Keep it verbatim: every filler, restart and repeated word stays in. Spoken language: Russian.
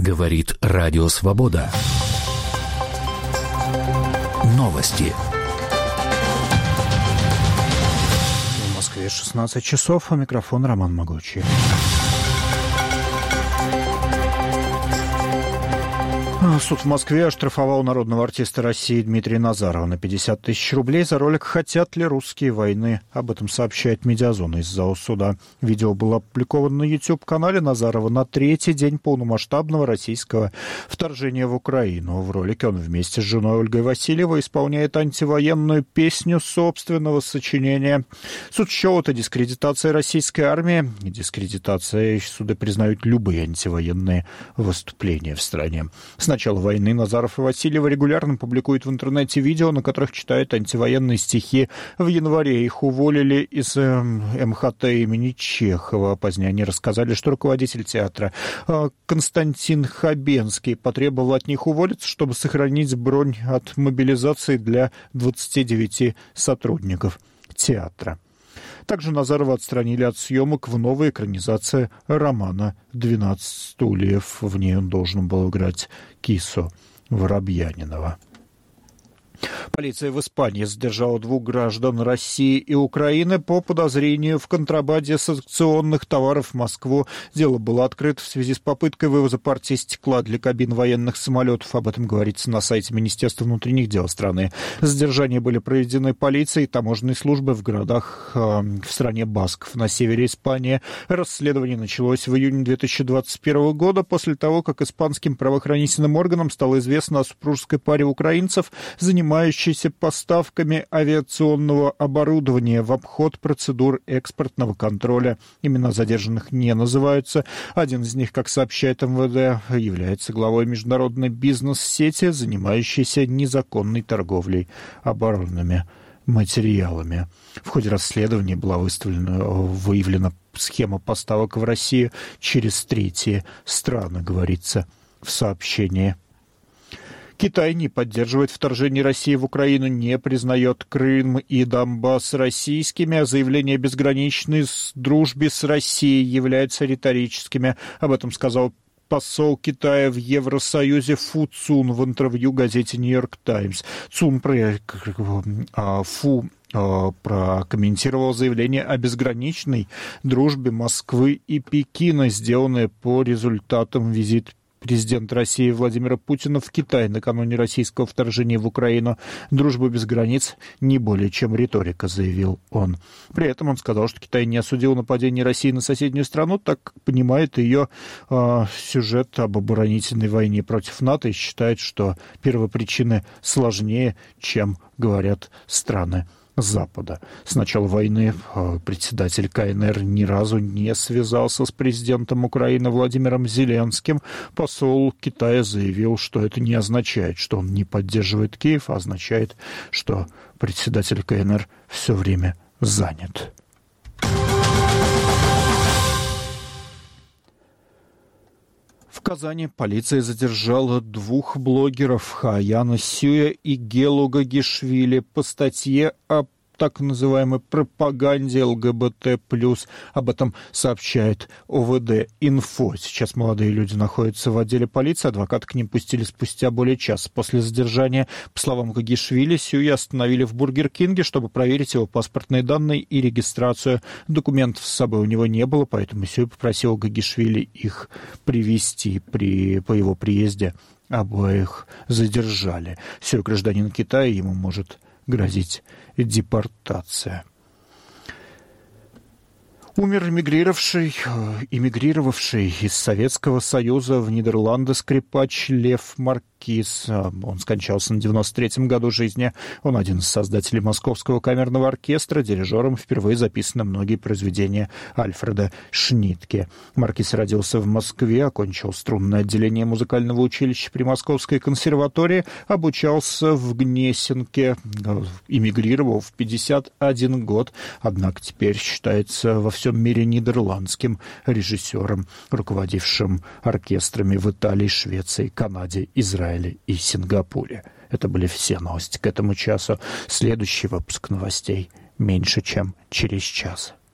Говорит Радио Свобода. Новости. В Москве шестнадцать часов, а микрофон Роман Могучий. Суд в Москве оштрафовал народного артиста России Дмитрия Назарова на пятьдесят тысяч рублей за ролик «Хотят ли русские войны?». Об этом сообщает Медиазона из зала суда. Видео было опубликовано на YouTube-канале Назарова на третий день полномасштабного российского вторжения в Украину. В ролике он вместе с женой Ольгой Васильевой исполняет антивоенную песню собственного сочинения. Суд счел это дискредитацией российской армии. Дискредитацией суды признают любые антивоенные выступления в стране. С начала войны Назаров и Васильева регулярно публикуют в интернете видео, на которых читают антивоенные стихи. В январе их уволили из э, эм ха тэ имени Чехова. Позднее они рассказали, что руководитель театра э, Константин Хабенский потребовал от них уволиться, чтобы сохранить бронь от мобилизации для двадцати девяти сотрудников театра. Также Назарова отстранили от съемок в новой экранизации романа «двенадцать стульев». В ней он должен был играть Кису Воробьянинова. Полиция в Испании задержала двух граждан России и Украины по подозрению в контрабанде санкционных товаров в Москву. Дело было открыто в связи с попыткой вывоза партии стекла для кабин военных самолетов. Об этом говорится на сайте Министерства внутренних дел страны. Задержания были проведены полицией и таможенной службой в городах э, в стране Басков на севере Испании. Расследование началось в июне две тысячи двадцать первого года после того, как испанским правоохранительным органам стало известно о супружеской паре украинцев, занимающейся поставками авиационного оборудования в обход процедур экспортного контроля. Имена задержанных не называются. Один из них, как сообщает эм вэ дэ, является главой международной бизнес-сети, занимающейся незаконной торговлей оборонными материалами. В ходе расследования была выставлена, выявлена схема поставок в Россию через третьи страны, говорится в сообщении. Китай не поддерживает вторжение России в Украину, не признает Крым и Донбасс российскими, а заявления о безграничной дружбе с Россией являются риторическими. Об этом сказал посол Китая в Евросоюзе Фу Цун в интервью газете «Нью-Йорк Таймс». Цун про... Фу прокомментировал заявление о безграничной дружбе Москвы и Пекина, сделанное по результатам визита президента России Владимира Путина в Китай накануне российского вторжения в Украину. «Дружба без границ не более чем риторика», заявил он. При этом он сказал, что Китай не осудил нападение России на соседнюю страну, так как понимает ее э, сюжет об оборонительной войне против НАТО и считает, что первопричины сложнее, чем говорят страны Запада. С начала войны председатель ка эн эр ни разу не связался с президентом Украины Владимиром Зеленским. Посол Китая заявил, что это не означает, что он не поддерживает Киев, а означает, что председатель ка эн эр все время занят. В Казани полиция задержала двух блогеров Хаяна Сюя и Гелу Гагишвили по статье о так называемой пропаганде эл гэ бэ тэ плюс. Об этом сообщает о вэ дэ Инфо. Сейчас молодые люди находятся в отделе полиции. Адвокаты к ним пустили спустя более часа после задержания. По словам Гагишвили, Сюя остановили в Бургер Кинге, чтобы проверить его паспортные данные и регистрацию. Документов с собой у него не было, поэтому Сюя попросил Гагишвили их привезти. При, по его приезде обоих задержали. Сюя гражданин Китая, ему может грозить депортация. Умер эмигрировавший, эмигрировавший из Советского Союза в Нидерланды скрипач Лев Маркиз. Он скончался на девяносто третьем году жизни. Он один из создателей Московского камерного оркестра. Дирижером впервые записаны многие произведения Альфреда Шнитке. Маркиз родился в Москве, окончил струнное отделение музыкального училища при Московской консерватории, обучался в Гнесинке, эмигрировал в пятьдесят один год, однако теперь считается во всем мире нидерландским режиссером, руководившим оркестрами в Италии, Швеции, Канаде, Израиле и Сингапуре. Это были все новости к этому часу. Следующий выпуск новостей меньше чем через час.